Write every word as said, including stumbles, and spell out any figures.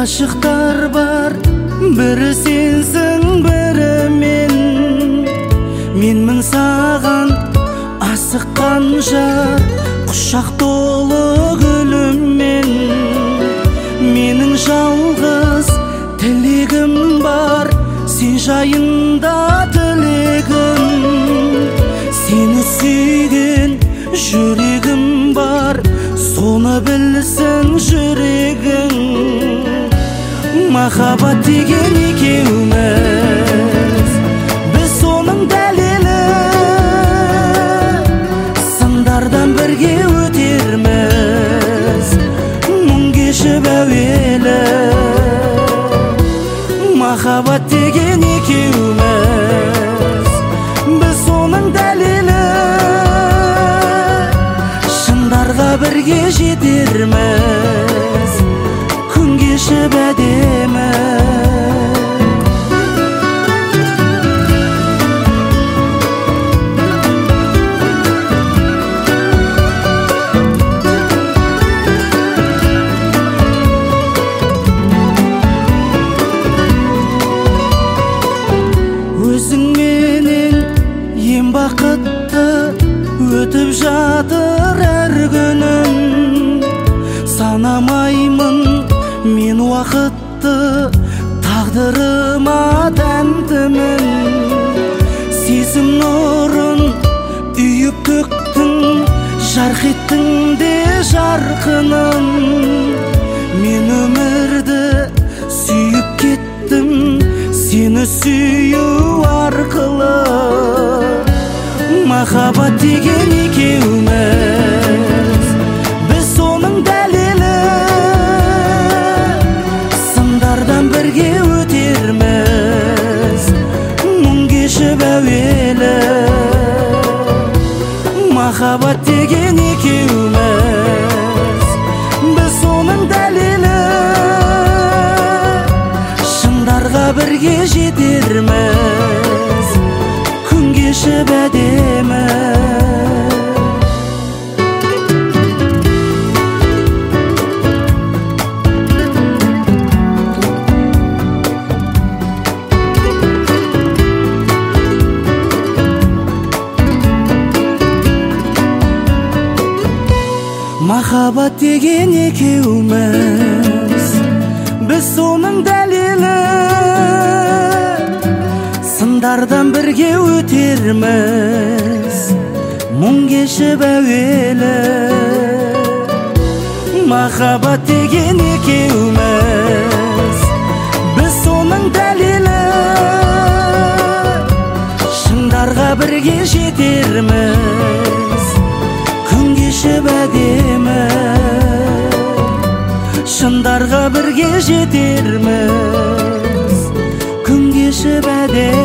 Aşıqtar бар, бірі сенсің, бірі мен. Менмін саған асыққан жар, құшақ толы гүліммен. Менің жалғыз тілегім бар, сен жайында тілегім. Сені сүйген жүрегім бар, соны білсін жүрегің. Махаббат деген екеуміз, біз соның дәлелі. Сындардан бірге өтерміз, мұң кешіп әуелі. Махаббат деген екеуміз, біз соның дәлелі. Шындарға бірге жетерміз, күн кешіп әдемі. Өзіңменен ең бақытты өтіп жатыр әр күнім. Санамаймын мен уақытты, тағдырыма тәнтімін. Сезім нұрын үйіп төктің, жарқ еттің де жарқыным. Мен өмірді сүйіп кеттім, сені сүю арқылы. Махаббат деген екеуміз, біз соның дәлелі. Сындардан бірге өтерміз, мұң кешіп әуелі. Махаббат деген екеуміз, біз соның дәлелі. Шындарға бірге жетерміз, күн кешіп әдемі. Махаббат деген екеуміз, біз соның дәлелі. Сындардан бірге өтерміз, мұң кешіп әуелі. Махаббат деген екеуміз, біз соның дәлелі. Шыңдарға бірге жетерміз, күн кешіп әдемі. Шыңдарға бірге жетерміз, күн кешіп әдемі.